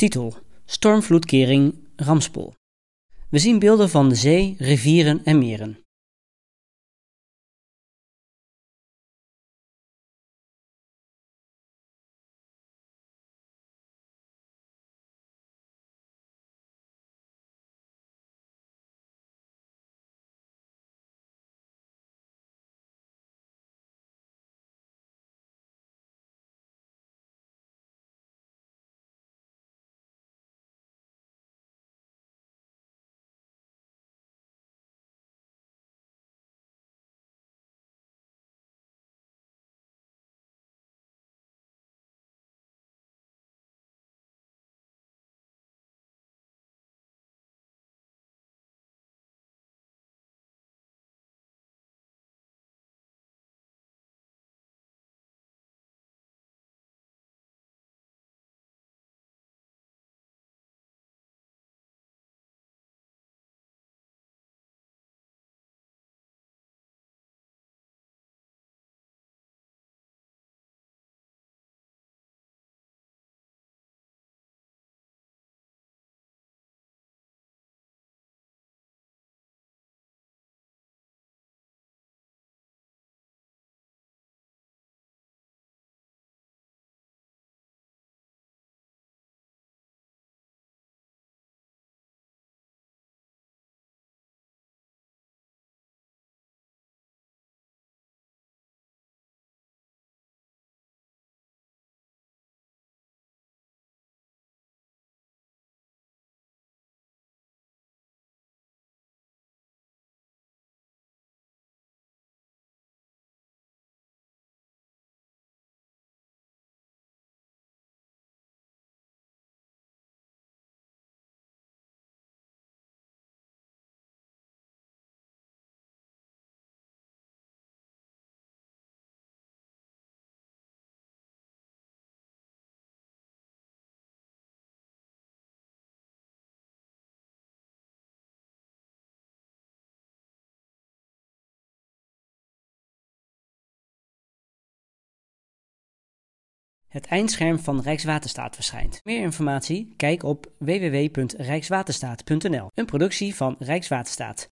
Titel: Stormvloedkering Ramspol. We zien beelden van de zee, rivieren en meren. Het eindscherm van Rijkswaterstaat verschijnt. Meer informatie? Kijk op www.rijkswaterstaat.nl. Een productie van Rijkswaterstaat.